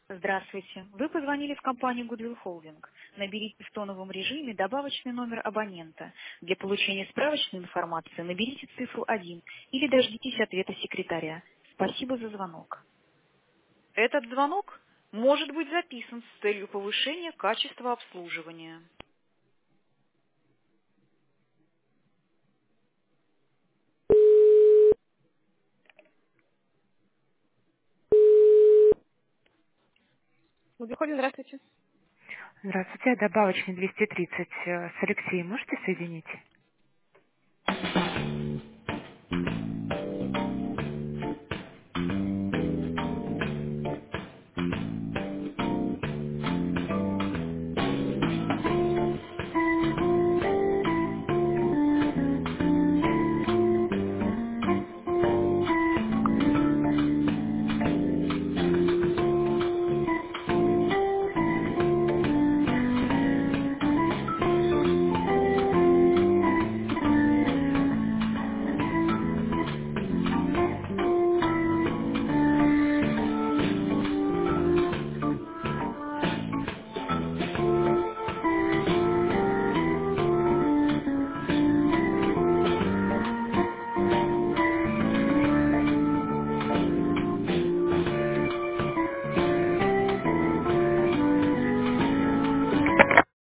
Здравствуйте. Вы позвонили в компанию Goodwill Holding. Наберите в тоновом режиме добавочный номер абонента. Для получения справочной информации наберите цифру 1 или дождитесь ответа секретаря. Спасибо за звонок. Этот звонок может быть записан с целью повышения качества обслуживания. Goodwill Holding, здравствуйте. Здравствуйте, добавочный 230 с Алексеем можете соединить?